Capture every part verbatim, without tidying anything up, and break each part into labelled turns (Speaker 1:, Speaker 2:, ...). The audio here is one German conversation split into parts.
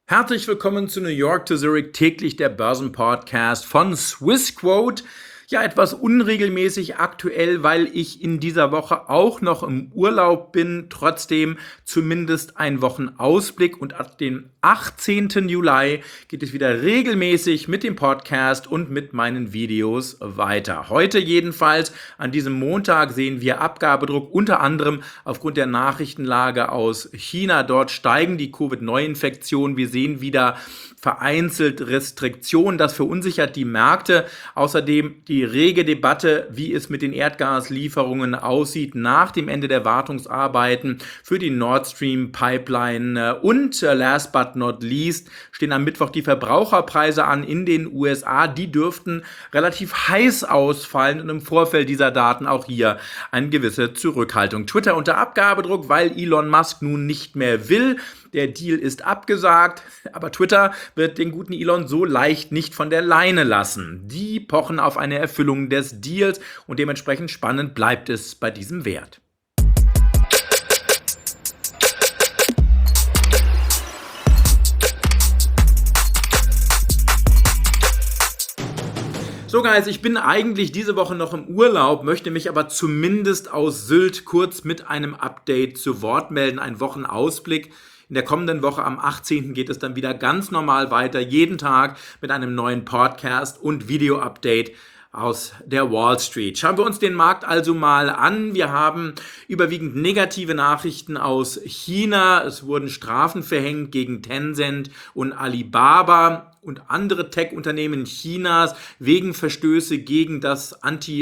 Speaker 1: Herzlich willkommen zu New York to Zurich, täglich der Börsenpodcast von Swissquote. Ja, etwas unregelmäßig aktuell, weil ich in dieser Woche auch noch im Urlaub bin. Trotzdem zumindest ein Wochenausblick und ab dem achtzehnten Juli geht es wieder regelmäßig mit dem Podcast und mit meinen Videos weiter. Heute jedenfalls, an diesem Montag, sehen wir Abgabedruck, unter anderem aufgrund der Nachrichtenlage aus China. Dort steigen die Covid-Neuinfektionen. Wir sehen wieder vereinzelt Restriktionen. Das verunsichert die Märkte. Außerdem die rege Debatte, wie es mit den Erdgaslieferungen aussieht nach dem Ende der Wartungsarbeiten für die Nord Stream Pipeline. Und last but not least stehen am Mittwoch die Verbraucherpreise an in den U S A. Die dürften relativ heiß ausfallen und im Vorfeld dieser Daten auch hier eine gewisse Zurückhaltung. Twitter unter Abgabedruck, weil Elon Musk nun nicht mehr will. Der Deal ist abgesagt, aber Twitter wird den guten Elon so leicht nicht von der Leine lassen. Die pochen auf eine Erfüllung des Deals und dementsprechend spannend bleibt es bei diesem Wert. So Guys, ich bin eigentlich diese Woche noch im Urlaub, möchte mich aber zumindest aus Sylt kurz mit einem Update zu Wort melden, ein Wochenausblick. In der kommenden Woche am achtzehnten geht es dann wieder ganz normal weiter, jeden Tag mit einem neuen Podcast und Video-Update aus der Wall Street. Schauen wir uns den Markt also mal an. Wir haben überwiegend negative Nachrichten aus China. Es wurden Strafen verhängt gegen Tencent und Alibaba und andere Tech-Unternehmen Chinas wegen Verstöße gegen das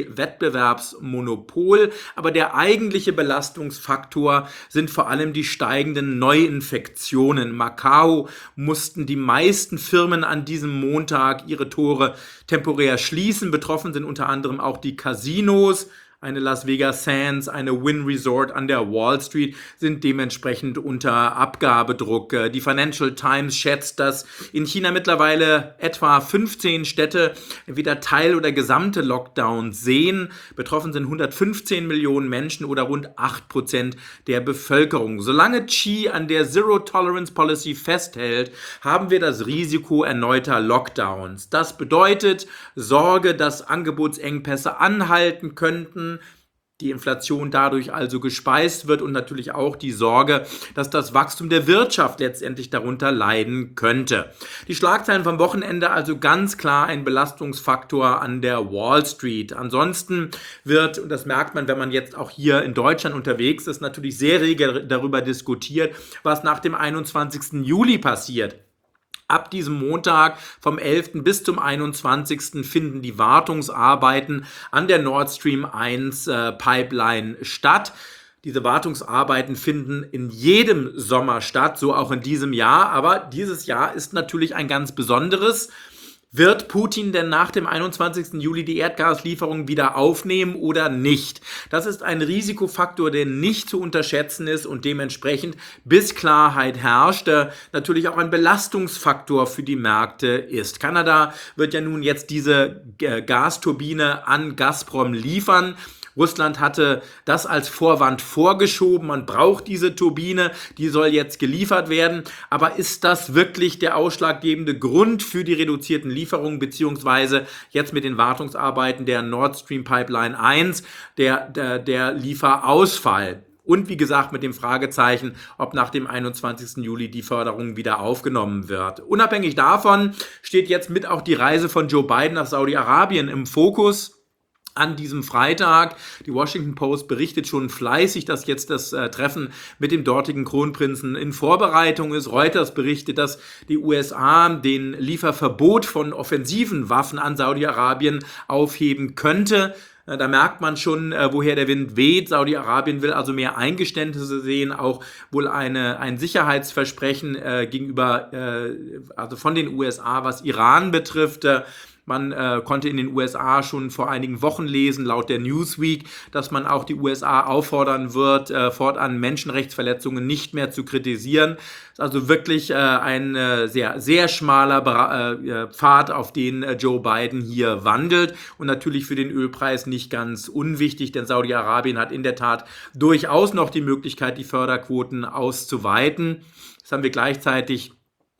Speaker 1: Anti-Wettbewerbsmonopol. Aber der eigentliche Belastungsfaktor sind vor allem die steigenden Neuinfektionen. Macau mussten die meisten Firmen an diesem Montag ihre Tore temporär schließen. Betroffen sind unter anderem auch die Casinos. Eine Las Vegas Sands, eine Wynn Resort an der Wall Street sind dementsprechend unter Abgabedruck. Die Financial Times schätzt, dass in China mittlerweile etwa fünfzehn Städte entweder Teil- oder gesamte Lockdowns sehen. Betroffen sind hundertfünfzehn Millionen Menschen oder rund acht Prozent der Bevölkerung. Solange Xi an der Zero-Tolerance-Policy festhält, haben wir das Risiko erneuter Lockdowns. Das bedeutet Sorge, dass Angebotsengpässe anhalten könnten, die Inflation dadurch also gespeist wird und natürlich auch die Sorge, dass das Wachstum der Wirtschaft letztendlich darunter leiden könnte. Die Schlagzeilen vom Wochenende also ganz klar ein Belastungsfaktor an der Wall Street. Ansonsten wird, und das merkt man, wenn man jetzt auch hier in Deutschland unterwegs ist, natürlich sehr rege darüber diskutiert, was nach dem einundzwanzigsten Juli passiert. Ab diesem Montag vom elften bis zum einundzwanzigsten finden die Wartungsarbeiten an der Nord Stream eins äh, Pipeline statt. Diese Wartungsarbeiten finden in jedem Sommer statt, so auch in diesem Jahr. Aber dieses Jahr ist natürlich ein ganz besonderes. Wird Putin denn nach dem einundzwanzigsten Juli die Erdgaslieferungen wieder aufnehmen oder nicht? Das ist ein Risikofaktor, der nicht zu unterschätzen ist und dementsprechend, bis Klarheit herrscht, natürlich auch ein Belastungsfaktor für die Märkte ist. Kanada wird ja nun jetzt diese Gasturbine an Gazprom liefern. Russland hatte das als Vorwand vorgeschoben, man braucht diese Turbine, die soll jetzt geliefert werden. Aber ist das wirklich der ausschlaggebende Grund für die reduzierten Lieferungen, beziehungsweise jetzt mit den Wartungsarbeiten der Nord Stream Pipeline eins, der, der, der Lieferausfall? Und wie gesagt mit dem Fragezeichen, ob nach dem einundzwanzigsten Juli die Förderung wieder aufgenommen wird. Unabhängig davon steht jetzt mit auch die Reise von Joe Biden nach Saudi-Arabien im Fokus. An diesem Freitag. Die Washington Post berichtet schon fleißig, dass jetzt das äh, Treffen mit dem dortigen Kronprinzen in Vorbereitung ist. Reuters berichtet, dass die U S A den Lieferverbot von offensiven Waffen an Saudi-Arabien aufheben könnte. Äh, da merkt man schon, äh, woher der Wind weht. Saudi-Arabien will also mehr Eingeständnisse sehen, auch wohl eine, ein Sicherheitsversprechen äh, gegenüber, äh, also von den U S A, was Iran betrifft. Äh, Man äh, konnte in den U S A schon vor einigen Wochen lesen, laut der Newsweek, dass man auch die U S A auffordern wird, äh, fortan Menschenrechtsverletzungen nicht mehr zu kritisieren. Ist also wirklich äh, ein äh, sehr, sehr schmaler Bera- äh, Pfad, auf den äh, Joe Biden hier wandelt. Und natürlich für den Ölpreis nicht ganz unwichtig, denn Saudi-Arabien hat in der Tat durchaus noch die Möglichkeit, die Förderquoten auszuweiten. Das haben wir gleichzeitig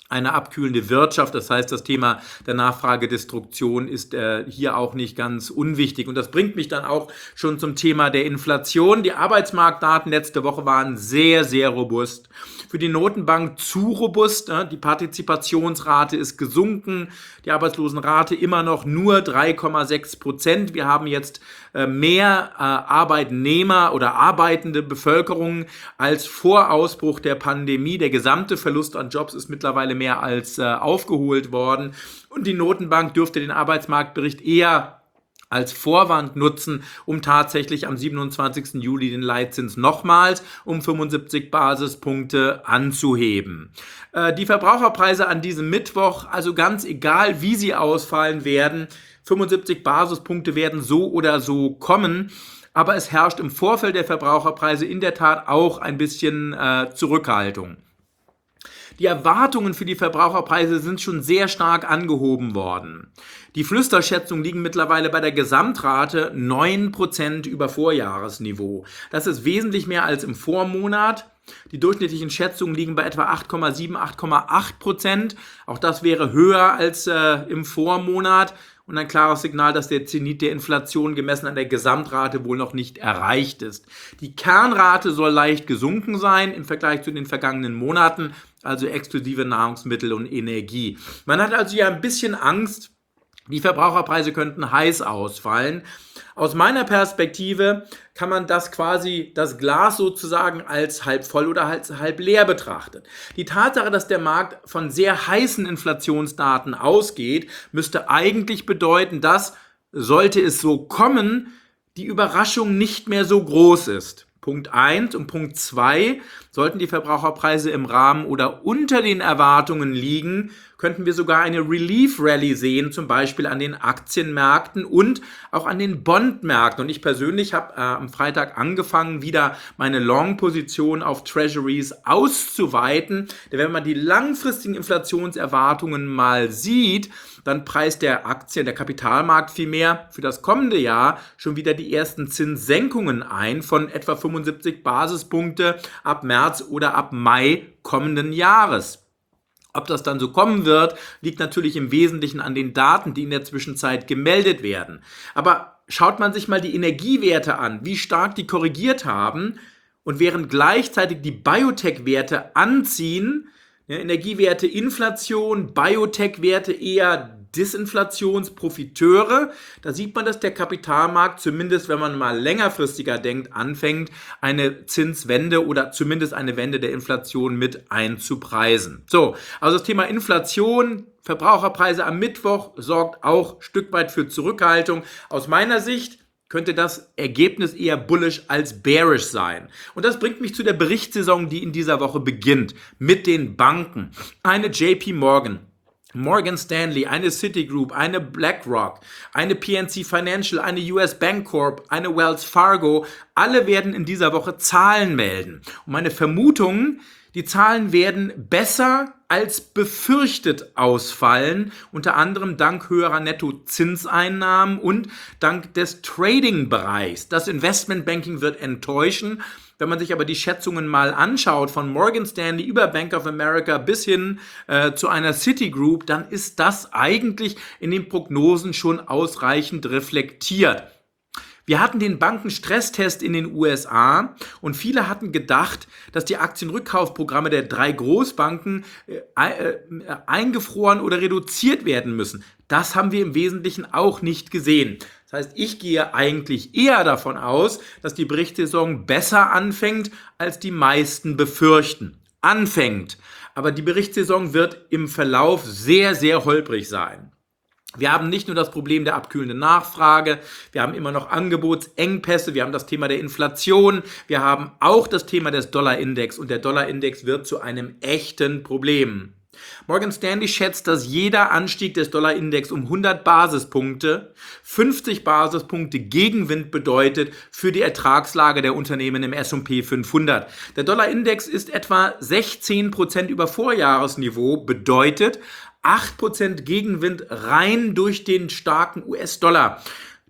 Speaker 1: eine abkühlende Wirtschaft. Das heißt, das Thema der Nachfragedestruktion ist äh, hier auch nicht ganz unwichtig. Und das bringt mich dann auch schon zum Thema der Inflation. Die Arbeitsmarktdaten letzte Woche waren sehr, sehr robust. Für die Notenbank zu robust. Äh, die Partizipationsrate ist gesunken. Die Arbeitslosenrate immer noch nur drei Komma sechs Prozent. Wir haben jetzt äh, mehr äh, Arbeitnehmer oder arbeitende Bevölkerung als vor Ausbruch der Pandemie. Der gesamte Verlust an Jobs ist mittlerweile mehr als äh, aufgeholt worden. Und die Notenbank dürfte den Arbeitsmarktbericht eher als Vorwand nutzen, um tatsächlich am siebenundzwanzigsten Juli den Leitzins nochmals um fünfundsiebzig Basispunkte anzuheben. Äh, die Verbraucherpreise an diesem Mittwoch, also ganz egal, wie sie ausfallen werden, fünfundsiebzig Basispunkte werden so oder so kommen. Aber es herrscht im Vorfeld der Verbraucherpreise in der Tat auch ein bisschen äh, Zurückhaltung. Die Erwartungen für die Verbraucherpreise sind schon sehr stark angehoben worden. Die Flüsterschätzungen liegen mittlerweile bei der Gesamtrate neun Prozent über Vorjahresniveau. Das ist wesentlich mehr als im Vormonat. Die durchschnittlichen Schätzungen liegen bei etwa acht Komma sieben, acht Komma acht Prozent. Auch das wäre höher als äh, im Vormonat. Und ein klares Signal, dass der Zenit der Inflation gemessen an der Gesamtrate wohl noch nicht erreicht ist. Die Kernrate soll leicht gesunken sein im Vergleich zu den vergangenen Monaten, also exklusive Nahrungsmittel und Energie. Man hat also ja ein bisschen Angst, die Verbraucherpreise könnten heiß ausfallen. Aus meiner Perspektive kann man das quasi, das Glas sozusagen als halb voll oder als halb leer betrachten. Die Tatsache, dass der Markt von sehr heißen Inflationsdaten ausgeht, müsste eigentlich bedeuten, dass, sollte es so kommen, die Überraschung nicht mehr so groß ist. Punkt eins und Punkt zwei, sollten die Verbraucherpreise im Rahmen oder unter den Erwartungen liegen, könnten wir sogar eine Relief Rally sehen, zum Beispiel an den Aktienmärkten und auch an den Bondmärkten. Und ich persönlich habe äh, am Freitag angefangen, wieder meine Long-Position auf Treasuries auszuweiten. Denn wenn man die langfristigen Inflationserwartungen mal sieht, dann preist der Aktien, der Kapitalmarkt vielmehr für das kommende Jahr schon wieder die ersten Zinssenkungen ein von etwa fünfundsiebzig Basispunkte ab März oder ab Mai kommenden Jahres. Ob das dann so kommen wird, liegt natürlich im Wesentlichen an den Daten, die in der Zwischenzeit gemeldet werden. Aber schaut man sich mal die Energiewerte an, wie stark die korrigiert haben und während gleichzeitig die Biotech-Werte anziehen, ja, Energiewerte Inflation, Biotech-Werte eher Disinflationsprofiteure, da sieht man, dass der Kapitalmarkt, zumindest wenn man mal längerfristiger denkt, anfängt, eine Zinswende oder zumindest eine Wende der Inflation mit einzupreisen. So, also das Thema Inflation, Verbraucherpreise am Mittwoch sorgt auch ein Stück weit für Zurückhaltung. Aus meiner Sicht könnte das Ergebnis eher bullish als bearish sein. Und das bringt mich zu der Berichtssaison, die in dieser Woche beginnt, mit den Banken. Eine J P Morgan, Morgan Stanley, eine Citigroup, eine BlackRock, eine P N C Financial, eine U S Bancorp, eine Wells Fargo, alle werden in dieser Woche Zahlen melden. Und meine Vermutung, die Zahlen werden besser als befürchtet ausfallen, unter anderem dank höherer Nettozinseinnahmen und dank des Trading-Bereichs. Das Investmentbanking wird enttäuschen. Wenn man sich aber die Schätzungen mal anschaut, von Morgan Stanley über Bank of America bis hin äh, zu einer Citigroup, dann ist das eigentlich in den Prognosen schon ausreichend reflektiert. Wir hatten den Bankenstresstest in den U S A und viele hatten gedacht, dass die Aktienrückkaufprogramme der drei Großbanken äh, äh, eingefroren oder reduziert werden müssen. Das haben wir im Wesentlichen auch nicht gesehen. Das heißt, ich gehe eigentlich eher davon aus, dass die Berichtssaison besser anfängt, als die meisten befürchten. Anfängt. Aber die Berichtssaison wird im Verlauf sehr, sehr holprig sein. Wir haben nicht nur das Problem der abkühlenden Nachfrage, wir haben immer noch Angebotsengpässe, wir haben das Thema der Inflation, wir haben auch das Thema des Dollarindex und der Dollarindex wird zu einem echten Problem. Morgan Stanley schätzt, dass jeder Anstieg des Dollarindex um hundert Basispunkte fünfzig Basispunkte Gegenwind bedeutet für die Ertragslage der Unternehmen im S und P fünfhundert. Der Dollarindex ist etwa sechzehn Prozent über Vorjahresniveau, bedeutet acht Prozent Gegenwind rein durch den starken U S-Dollar.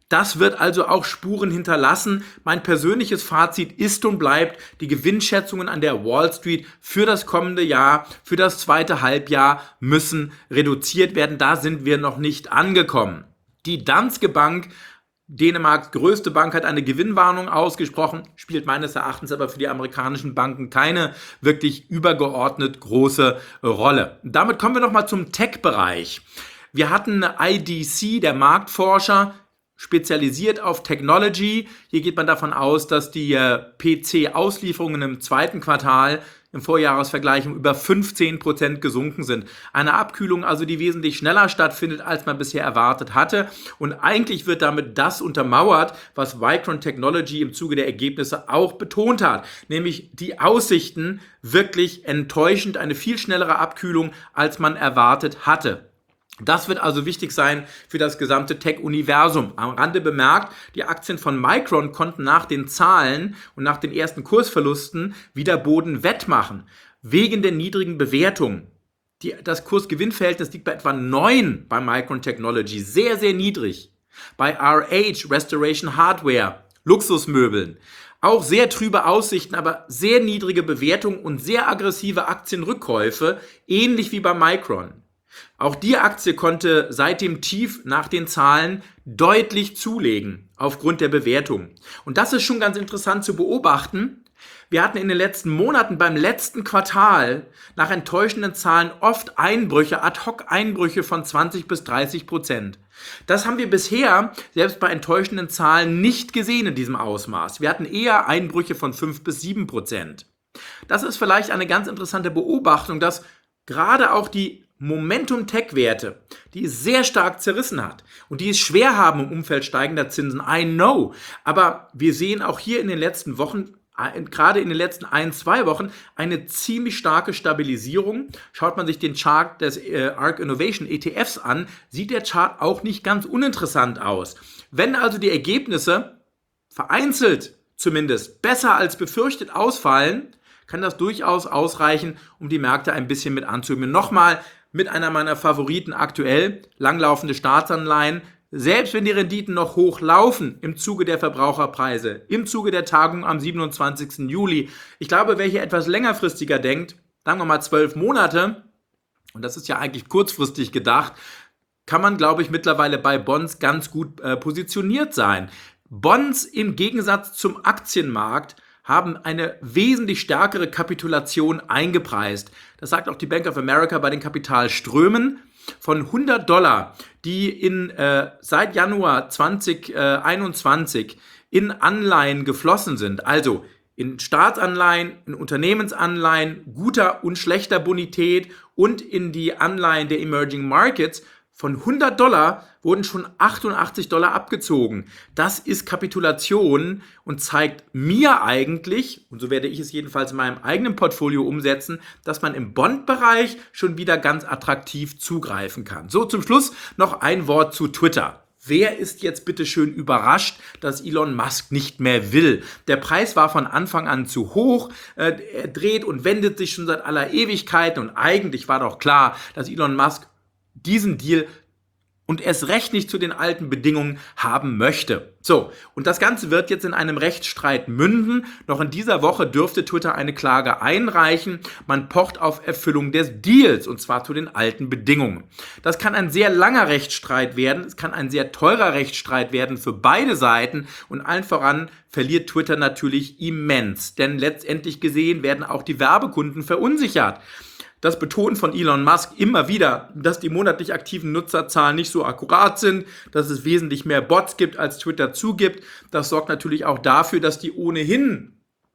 Speaker 1: Das wird also auch Spuren hinterlassen. Mein persönliches Fazit ist und bleibt, die Gewinnschätzungen an der Wall Street für das kommende Jahr, für das zweite Halbjahr müssen reduziert werden. Da sind wir noch nicht angekommen. Die Danske Bank, Dänemarks größte Bank, hat eine Gewinnwarnung ausgesprochen, spielt meines Erachtens aber für die amerikanischen Banken keine wirklich übergeordnet große Rolle. Damit kommen wir nochmal zum Tech-Bereich. Wir hatten I D C, der Marktforscher, spezialisiert auf Technology. Hier geht man davon aus, dass die äh, P C-Auslieferungen im zweiten Quartal im Vorjahresvergleich um über fünfzehn Prozent gesunken sind. Eine Abkühlung also, die wesentlich schneller stattfindet, als man bisher erwartet hatte. Und eigentlich wird damit das untermauert, was Micron Technology im Zuge der Ergebnisse auch betont hat, nämlich die Aussichten wirklich enttäuschend, eine viel schnellere Abkühlung, als man erwartet hatte. Das wird also wichtig sein für das gesamte Tech-Universum. Am Rande bemerkt, die Aktien von Micron konnten nach den Zahlen und nach den ersten Kursverlusten wieder Boden wettmachen, wegen der niedrigen Bewertung. Die, das Kurs-Gewinn-Verhältnis liegt bei etwa neun bei Micron Technology, sehr, sehr niedrig. Bei R H, Restoration Hardware, Luxusmöbeln, auch sehr trübe Aussichten, aber sehr niedrige Bewertung und sehr aggressive Aktienrückkäufe, ähnlich wie bei Micron. Auch die Aktie konnte seit dem Tief nach den Zahlen deutlich zulegen, aufgrund der Bewertung. Und das ist schon ganz interessant zu beobachten. Wir hatten in den letzten Monaten beim letzten Quartal nach enttäuschenden Zahlen oft Einbrüche, Ad-Hoc-Einbrüche von zwanzig bis dreißig Prozent. Das haben wir bisher, selbst bei enttäuschenden Zahlen, nicht gesehen in diesem Ausmaß. Wir hatten eher Einbrüche von fünf bis sieben Prozent. Das ist vielleicht eine ganz interessante Beobachtung, dass gerade auch die Momentum-Tech-Werte, die es sehr stark zerrissen hat und die es schwer haben im Umfeld steigender Zinsen, I know. Aber wir sehen auch hier in den letzten Wochen, gerade in den letzten ein, zwei Wochen, eine ziemlich starke Stabilisierung. Schaut man sich den Chart des äh, ARK Innovation E T Fs an, sieht der Chart auch nicht ganz uninteressant aus. Wenn also die Ergebnisse vereinzelt zumindest besser als befürchtet ausfallen, kann das durchaus ausreichen, um die Märkte ein bisschen mit anzuheben. Nochmal mit einer meiner Favoriten aktuell, langlaufende Staatsanleihen. Selbst wenn die Renditen noch hoch laufen im Zuge der Verbraucherpreise, im Zuge der Tagung am siebenundzwanzigsten Juli. Ich glaube, wer hier etwas längerfristiger denkt, sagen wir mal zwölf Monate, und das ist ja eigentlich kurzfristig gedacht, kann man, glaube ich, mittlerweile bei Bonds ganz gut äh, positioniert sein. Bonds im Gegensatz zum Aktienmarkt haben eine wesentlich stärkere Kapitulation eingepreist. Das sagt auch die Bank of America bei den Kapitalströmen. Von hundert Dollar, die in, äh, seit Januar zweitausendeinundzwanzig in Anleihen geflossen sind, also in Staatsanleihen, in Unternehmensanleihen guter und schlechter Bonität und in die Anleihen der Emerging Markets, von hundert Dollar wurden schon achtundachtzig Dollar abgezogen. Das ist Kapitulation und zeigt mir eigentlich, und so werde ich es jedenfalls in meinem eigenen Portfolio umsetzen, dass man im Bond-Bereich schon wieder ganz attraktiv zugreifen kann. So, zum Schluss noch ein Wort zu Twitter. Wer ist jetzt bitte schön überrascht, dass Elon Musk nicht mehr will? Der Preis war von Anfang an zu hoch. Er dreht und wendet sich schon seit aller Ewigkeit und eigentlich war doch klar, dass Elon Musk diesen Deal und erst recht nicht zu den alten Bedingungen haben möchte. So, und das Ganze wird jetzt in einem Rechtsstreit münden. Noch in dieser Woche dürfte Twitter eine Klage einreichen. Man pocht auf Erfüllung des Deals, und zwar zu den alten Bedingungen. Das kann ein sehr langer Rechtsstreit werden. Es kann ein sehr teurer Rechtsstreit werden für beide Seiten. Und allen voran verliert Twitter natürlich immens. Denn letztendlich gesehen werden auch die Werbekunden verunsichert. Das Betonen von Elon Musk immer wieder, dass die monatlich aktiven Nutzerzahlen nicht so akkurat sind, dass es wesentlich mehr Bots gibt, als Twitter zugibt. Das sorgt natürlich auch dafür, dass die ohnehin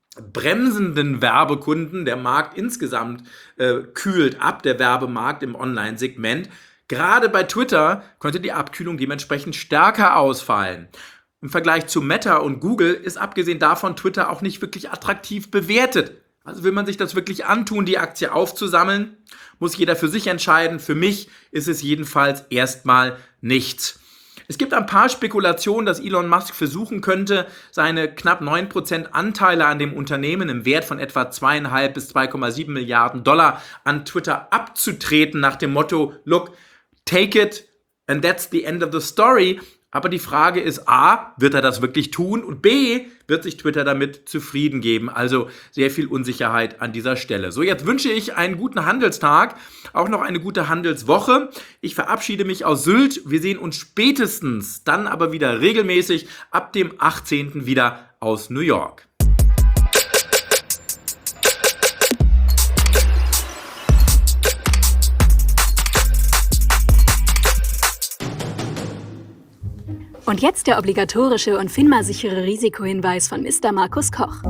Speaker 1: bremsenden Werbekunden, der Markt insgesamt äh, kühlt ab, der Werbemarkt im Online-Segment. Gerade bei Twitter könnte die Abkühlung dementsprechend stärker ausfallen. Im Vergleich zu Meta und Google ist abgesehen davon Twitter auch nicht wirklich attraktiv bewertet. Also will man sich das wirklich antun, die Aktie aufzusammeln, muss jeder für sich entscheiden. Für mich ist es jedenfalls erstmal nichts. Es gibt ein paar Spekulationen, dass Elon Musk versuchen könnte, seine knapp neun Prozent Anteile an dem Unternehmen im Wert von etwa zwei Komma fünf bis zwei Komma sieben Milliarden Dollar an Twitter abzutreten, nach dem Motto, look, take it and that's the end of the story. Aber die Frage ist A, wird er das wirklich tun? Und B, wird sich Twitter damit zufrieden geben? Also sehr viel Unsicherheit an dieser Stelle. So, jetzt wünsche ich einen guten Handelstag, auch noch eine gute Handelswoche. Ich verabschiede mich aus Sylt. Wir sehen uns spätestens dann aber wieder regelmäßig ab dem achtzehnten wieder aus New York.
Speaker 2: Und jetzt der obligatorische und FINMA-sichere Risikohinweis von Mister Markus Koch.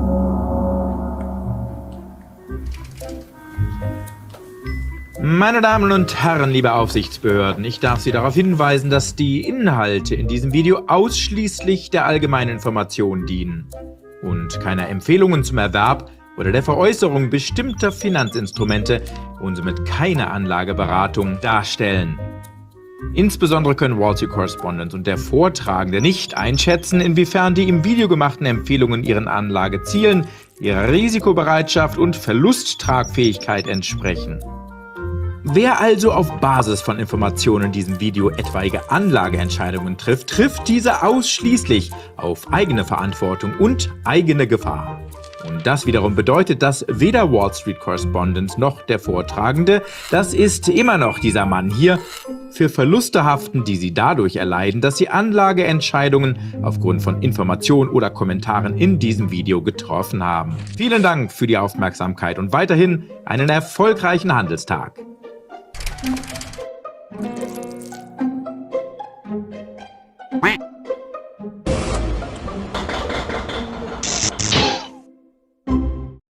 Speaker 3: Meine Damen und Herren, liebe Aufsichtsbehörden, ich darf Sie darauf hinweisen, dass die Inhalte in diesem Video ausschließlich der allgemeinen Information dienen und keine Empfehlungen zum Erwerb oder der Veräußerung bestimmter Finanzinstrumente und somit keine Anlageberatung darstellen. Insbesondere können Wall Street Correspondent und der Vortragende nicht einschätzen, inwiefern die im Video gemachten Empfehlungen ihren Anlagezielen, ihrer Risikobereitschaft und Verlusttragfähigkeit entsprechen. Wer also auf Basis von Informationen in diesem Video etwaige Anlageentscheidungen trifft, trifft diese ausschließlich auf eigene Verantwortung und eigene Gefahr. Und das wiederum bedeutet, dass weder Wall Street Correspondent noch der Vortragende, das ist immer noch dieser Mann hier, für Verluste haften, die sie dadurch erleiden, dass sie Anlageentscheidungen aufgrund von Informationen oder Kommentaren in diesem Video getroffen haben. Vielen Dank für die Aufmerksamkeit und weiterhin einen erfolgreichen Handelstag.